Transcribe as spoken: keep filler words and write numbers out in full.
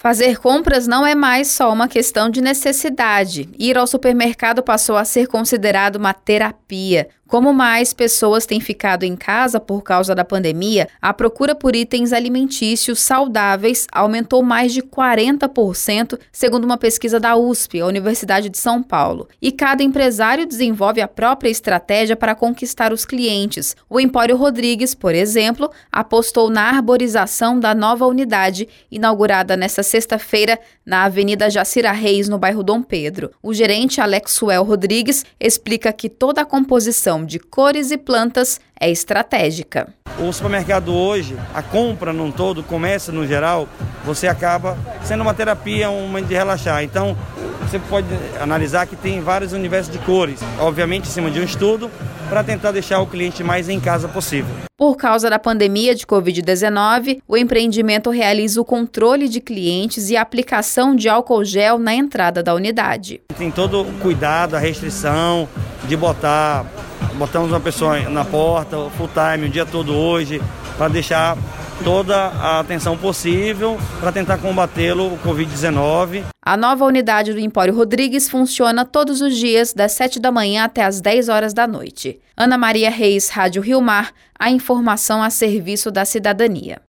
Fazer compras não é mais só uma questão de necessidade. Ir ao supermercado passou a ser considerado uma terapia. Como mais pessoas têm ficado em casa por causa da pandemia, a procura por itens alimentícios saudáveis aumentou mais de quarenta por cento, segundo uma pesquisa da U S P, a Universidade de São Paulo. E cada empresário desenvolve a própria estratégia para conquistar os clientes. O Empório Rodrigues, por exemplo, apostou na arborização da nova unidade, inaugurada nesta sexta-feira na Avenida Jacira Reis, no bairro Dom Pedro. O gerente Alexuel Rodrigues explica que toda a composição de cores e plantas é estratégica. O supermercado hoje, a compra num todo, o comércio no geral, você acaba sendo uma terapia, um momento de relaxar. Então, você pode analisar que tem vários universos de cores, obviamente em cima de um estudo, para tentar deixar o cliente mais em casa possível. Por causa da pandemia de covid dezenove, o empreendimento realiza o controle de clientes e a aplicação de álcool gel na entrada da unidade. Tem todo o cuidado, a restrição de botar, botamos uma pessoa na porta, full time, o dia todo hoje, para deixar toda a atenção possível para tentar combatê-lo, o covid dezenove. A nova unidade do Empório Rodrigues funciona todos os dias, das sete da manhã até as dez horas da noite. Ana Maria Reis, Rádio Rio Mar, a informação a serviço da cidadania.